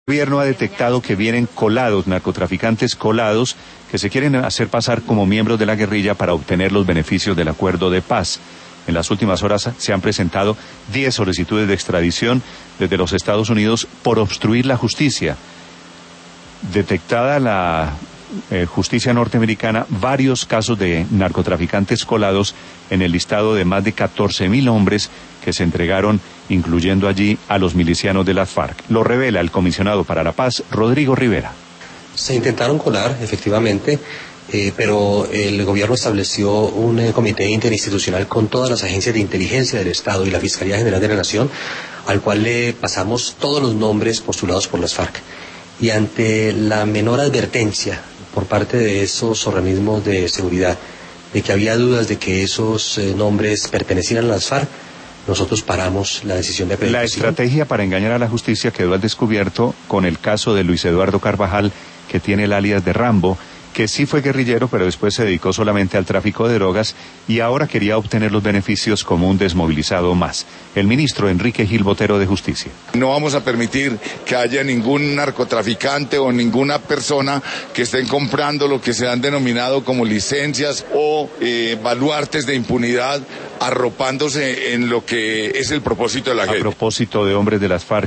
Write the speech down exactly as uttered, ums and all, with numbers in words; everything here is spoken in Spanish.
El gobierno ha detectado que vienen colados, narcotraficantes colados, que se quieren hacer pasar como miembros de la guerrilla para obtener los beneficios del acuerdo de paz. En las últimas horas se han presentado diez solicitudes de extradición desde los Estados Unidos por obstruir la justicia. Detectada la eh, justicia norteamericana, varios casos de narcotraficantes colados en el listado de más de catorce mil hombres que se entregaron, incluyendo allí a los milicianos de las FARC. Lo revela el comisionado para la paz, Rodrigo Rivera. Se intentaron colar, efectivamente, eh, pero el gobierno estableció un eh, comité interinstitucional con todas las agencias de inteligencia del Estado y la Fiscalía General de la Nación, al cual le pasamos todos los nombres postulados por las FARC. Y ante la menor advertencia por parte de esos organismos de seguridad de que había dudas de que esos eh, nombres pertenecieran a las FARC, nosotros paramos la decisión de acreditación. La estrategia para engañar a la justicia quedó al descubierto con el caso de Luis Eduardo Carvajal, que tiene el alias de Rambo, que sí fue guerrillero, pero después se dedicó solamente al tráfico de drogas y ahora quería obtener los beneficios como un desmovilizado más. El ministro Enrique Gil Botero de Justicia. No vamos a permitir que haya ningún narcotraficante o ninguna persona que estén comprando lo que se han denominado como licencias o eh, baluartes de impunidad, arropándose en lo que es el propósito de la gente. A propósito de hombres de las FARC